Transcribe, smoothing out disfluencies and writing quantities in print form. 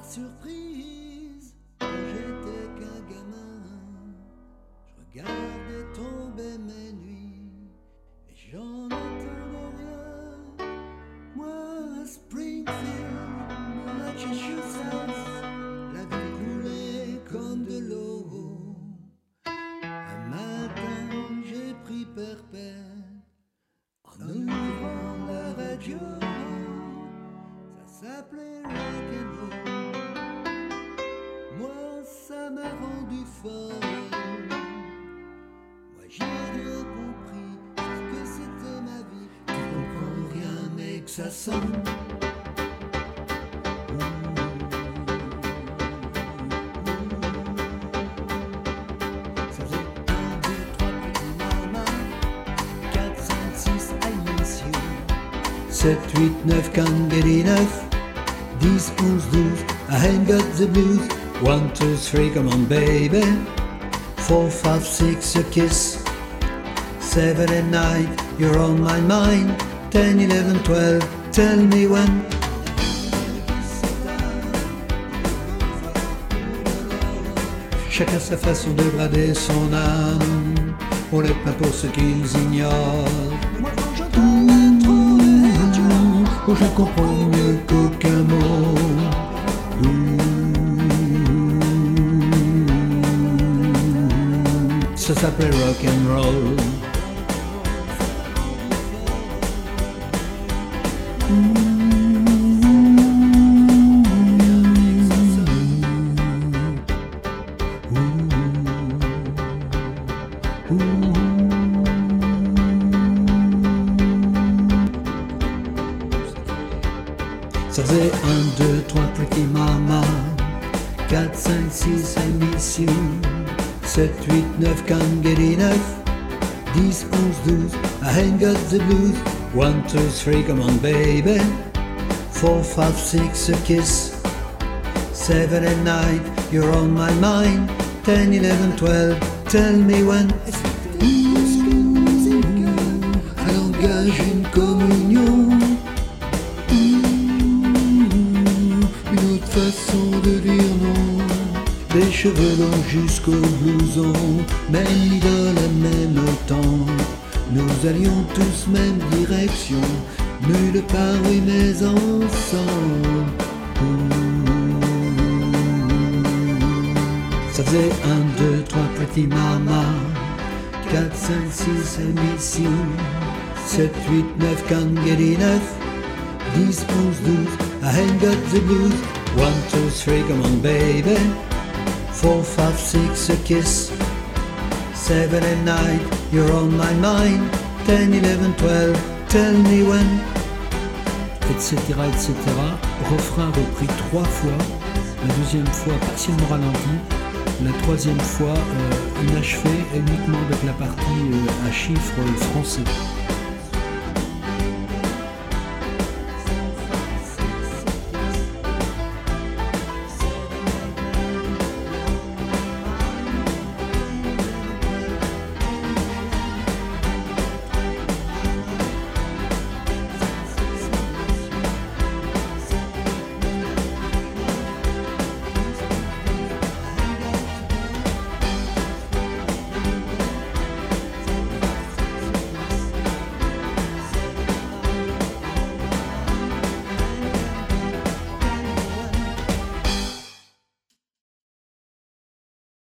surprise, quand j'étais qu'un gamin, je regardais tomber mes nuits et j'en attendais rien. Moi à Springfield, Massachusetts, la vie coulait comme de l'eau. Un matin j'ai pris perpète en ouvrant la radio. Ça s'appelait rock'n'roll. Moi ça m'a rendu folle. Moi j'ai rien compris, sauf que c'était ma vie. Tu comprends rien mais que ça sonne. Ça faisait 1, 2, 3 petits mamas, 4, 5, 6, I miss you. 7, 8, 9, can't get enough. 10, 11, 12, I ain't got the blues. 1, 2, 3, come on baby. 4, 5, 6, a kiss. 7 and 9, you're on my mind. 10, 11, 12, tell me when. Chacun sa façon de brader son âme. On l'est pas pour ceux qu'ils ignorent. Moi quand j'entends l'intro de Hedgehog, oh, je comprends mieux qu'aucun mot. Ça s'appelait rock'n'roll. Ça faisait 1, 2, 3, pretty mama. 4, 5, 6, I miss you. 7, 8, 9, can't get enough. 10, 11, 12, I ain't got the blues. 1, 2, 3, come on baby. 4, 5, 6, a kiss. 7 and 9, you're on my mind. 10, 11, 12, tell me when. Un langage, une communion. Une autre façon de dire non. Des cheveux longs jusqu'au blouson, même idole à même temps. Nous allions tous même direction, nulle part oui mais ensemble. Ça faisait 1, 2, 3 pretty mama. 4, 5, 6 I miss you. 7, 8, 9 can't get enough. 10, 11, 12 I ain't got the blues. 1, 2, 3 come on baby. 4, 5, 6 a kiss. 7 and 9 you're on my mind. 10, 11, 12 tell me when. Etc. etc. Refrain repris 3 fois. La deuxième fois partiellement ralenti. La troisième fois inachevé uniquement avec la partie à chiffres français.